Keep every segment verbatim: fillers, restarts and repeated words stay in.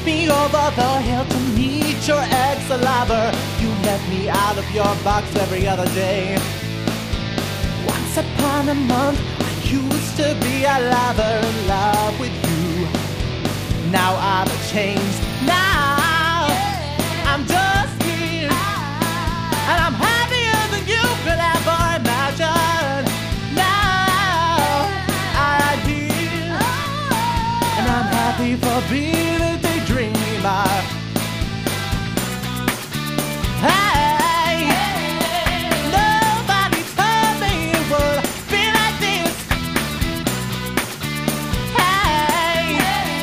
me over the hill to meet your ex-lover. You let me out of your box every other day. Once upon a month, I used to be a lover in love with you. Now I've changed. Now I'm just here, and I'm happier than you could ever imagine. Now I'm here, and I'm happy for being a daydreamer. Hey, nobody told me it would be like this. Hey,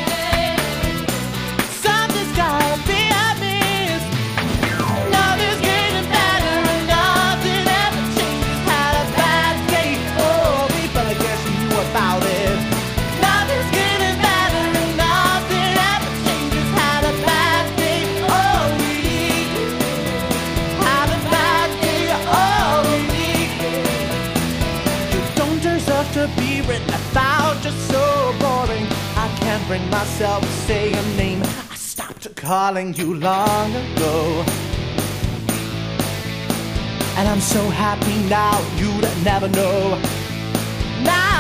something's gotta be amiss. Nothing's getting better and nothing ever changes. Had a bad day, oh, people, I guess you knew about it. Nothing's getting better and nothing ever changes. Had a bad day all week. Had a bad day all week. You don't deserve to be written about, just so boring. I can't bring myself to say your name. I stopped calling you long ago, and I'm so happy now you'd never know. Now